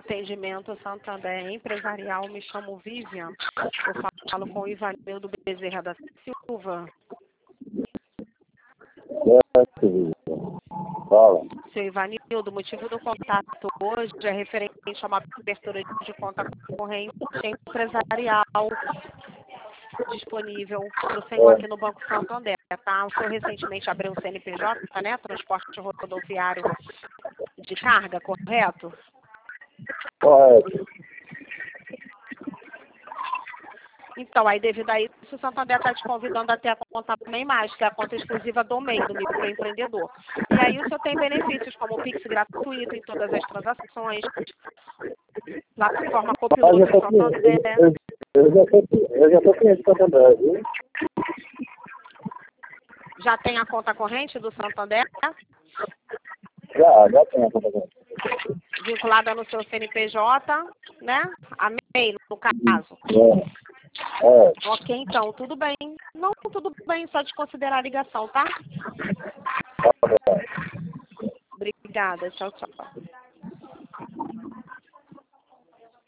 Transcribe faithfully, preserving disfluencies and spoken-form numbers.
Atendimento Santander Empresarial, me chamo Vivian. Eu falo com o Ivanildo Bezerra da Silva. Certo, Vivian. Fala. Seu Ivanildo, o motivo do contato hoje é referente a uma abertura de conta corrente empresarial disponível para o senhor aqui no Banco Santander, tá? O senhor recentemente abriu um C N P J, né? Transporte rodoviário de carga, correto? Correto. Então, aí devido a isso, o Santander está te convidando a ter a conta MEI Mais, que é a conta exclusiva do MEI, do microempreendedor. E aí o senhor tem benefícios como o Pix gratuito em todas as transações, plataforma Mas copiloto eu do tô Santander. eu, eu já tô eu já tô cliente do Santander, viu? Já tem a conta corrente do Santander, Já, já tem a conta corrente. vinculada no seu C N P J, né? A MEI, no caso. É. É. Ok, então, tudo bem. Não, tudo bem, só de considerar a ligação, tá? Tá bom. Obrigada, tchau, tchau.